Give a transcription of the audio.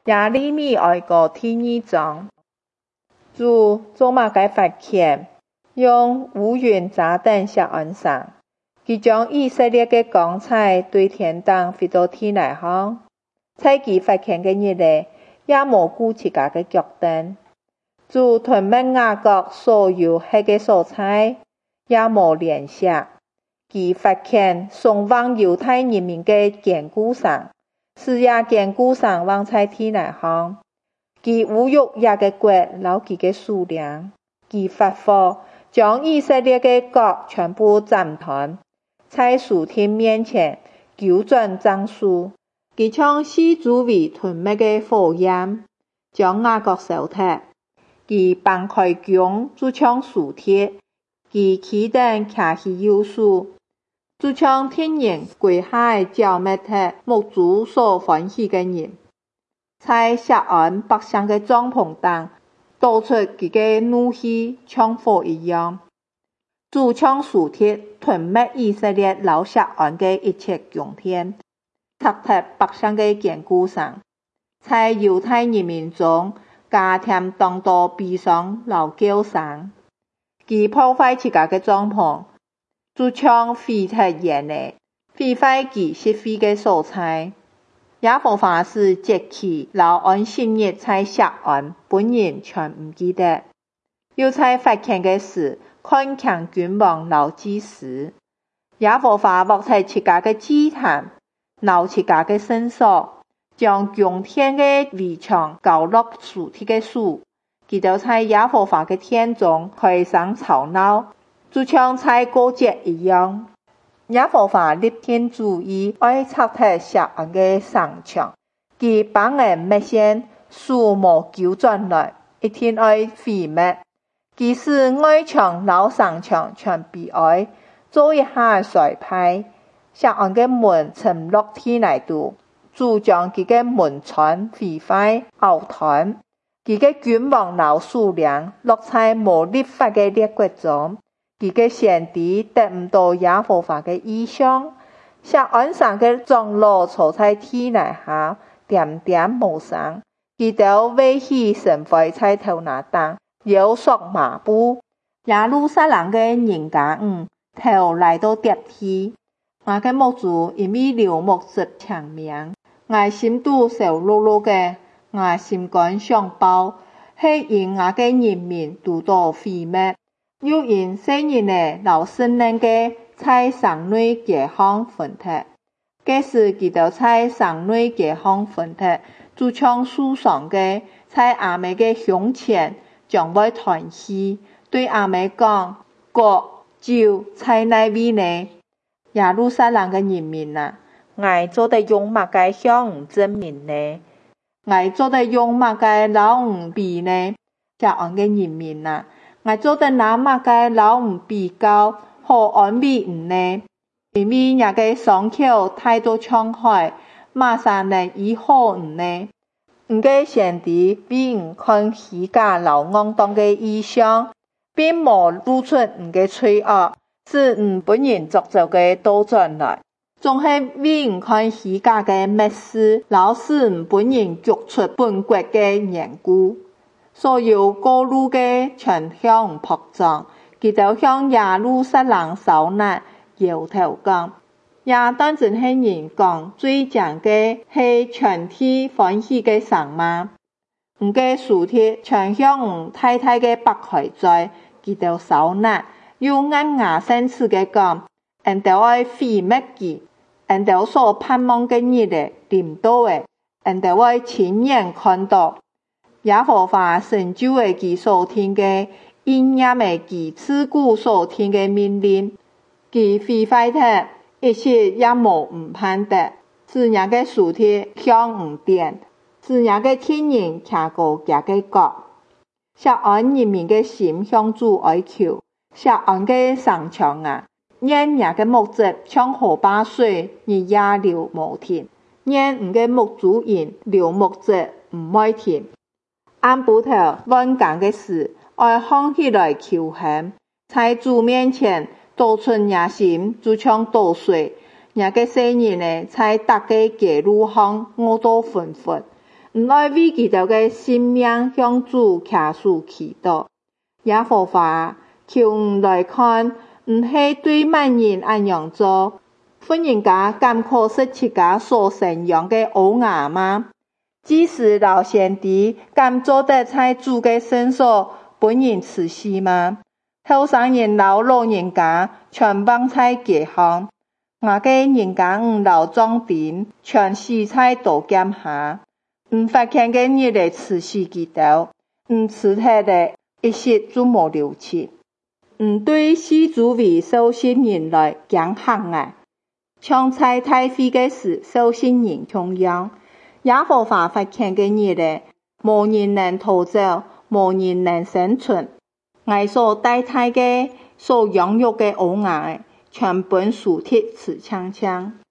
也里面爱过第二章。主做嘛个发现，用乌云炸弹下岸上，佢将以色列嘅光彩对天堂飞到天来方。在佢发现嘅日咧，也无顾自家嘅脚凳。主吞灭雅各所有黑嘅蔬菜，也无联想。佢发现送往犹太人民嘅坚固上，是也坚固上往在天来方。佢侮辱也嘅国，留佢嘅数量。佢发火，将以色列嘅国全部斩断，在属天面前扭转战术。佢将四周围吞灭嘅火焰，将雅各烧脱。佢放开弓，就像树铁。佢起灯骑去右手，就像天人跪下剿灭脱牧主所欢喜嘅人。在西岸北上嘅帐篷中，倒出佢嘅怒气，像火一样。主像树铁吞灭以色列留西岸嘅一切强天，拆脱北上嘅坚固上。在犹太人民中，加添当多悲伤老叫声。佢破坏自家嘅帐篷，就像飞脱烟嘅，毁坏佢失飞嘅蔬菜。耶和华是节期老安息日在西岸，本人全唔记得。又在发现嘅事，看强君王老祭司。耶和华莫在自家嘅祭坛，留自家嘅圣所，将强天嘅围墙搞落树铁嘅树。佢就在耶和华嘅天中开上吵闹，就像在过节一样。耶和华立天主意，爱拆脱西岸嘅城墙，佢把人灭先，树木救转来，一天爱毁灭。佢使外墙老城墙全被爱，做一下衰败。西岸嘅门沉落天来度，主将佢嘅门窗毁坏凹断。佢嘅君王老数量落在无立法嘅列国中。佢嘅先知得唔到耶和华嘅意象，西岸上嘅长老坐在天来下，点点无声。佢就威胁神灰在头那当，有索马步。耶路撒冷嘅人家头来到跌天。我嘅牧主因为流牧者长命，我心都受落落嘅，我心肝上包，系因我嘅人民独到毁灭。又因圣人呢老圣人嘅在城内街巷分脱，假使佢就在城内街巷分脱，就像树上嘅在阿妹嘅胸前将会团起，对阿妹讲：国就在那位呢。耶路撒冷嘅人民啊，我做得用乜嘅向证明呢？我做得用乜嘅老唔比呢？西岸嘅人民啊！我做得那么嘅老唔比較，好安慰唔呢？因為那個傷口太多創開，馬上能醫好唔呢？唔嘅先知比唔看虛假老昂當嘅意象，並冇露出唔嘅罪惡，是唔本人作就嘅倒轉來。仲係比唔看虛假嘅密事，老是唔本人作出本國嘅緣故。所有過路嘅全向撲撞，佢就向耶路撒冷受難搖頭講，也當真係人講最強嘅係全體歡喜嘅神嗎？唔嘅樹鐵全向太太嘅北海在，佢就受難，又按牙生刺嘅講，人就愛毀滅佢，人就所盼望嘅日嚟臨到嘅，人就愛親眼看到。耶和華成就嘅佢所聽嘅，應驗嘅佢自古所聽嘅命令，佢毀壞得一切也無唔判得，是那個樹鐵向唔電，是那個天人騎過家嘅國。西岸人民嘅心向主哀求，西岸嘅城牆啊，因那個牧者像河把水，日夜流無停，因唔嘅牧主人流牧者唔愛停。按布頭萬講嘅事，愛放起來求恨，在主面前倒出野心，就像倒水。那個世人呢，在大家街路上餓到昏昏， 毋爱为基督的性命向主祈求祈祷。耶和华，求来看，毋是对万人按样做，忽然家敢可失自家所生养的乌鸦吗？即使老先知敢做得在主的身上本人辞世吗？后生人老人家全放在街上，我个人家老壮丁全死在刀剑下。发现个日来辞世基督，辞退的一时就无留起。对世主为受信人来讲行啊，像在太妃的时受信人同样。耶和华发现个日来，无人能逃走，无人能生存。我所带胎的、所养育的乌鸦，全本属铁刺枪枪。